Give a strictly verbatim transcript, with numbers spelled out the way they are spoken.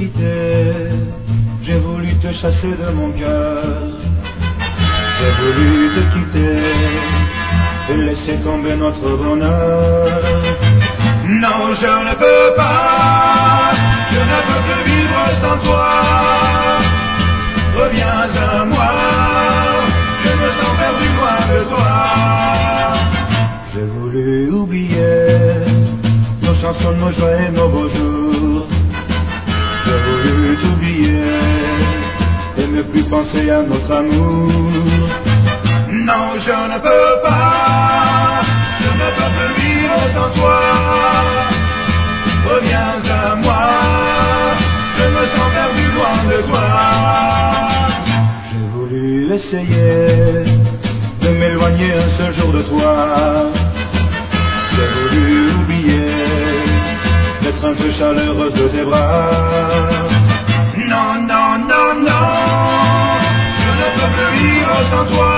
quitter, j'ai voulu te chasser de mon cœur. J'ai voulu te quitter et laisser tomber notre bonheur. Non, je ne peux pas, je ne peux plus vivre sans toi. Reviens à moi, je me sens perdu loin de toi. J'ai voulu oublier nos chansons, nos joies et nos beaux jours. J'ai voulu t'oublier et ne plus penser à notre amour. Non, je ne peux pas, je ne peux plus vivre sans toi. Reviens à moi, je me sens perdu loin de toi. J'ai voulu essayer de m'éloigner un seul jour de toi. J'ai voulu oublier d'être un peu chaleureuse de tes bras. Non, non, non, non, je ne peux plus vivre sans toi.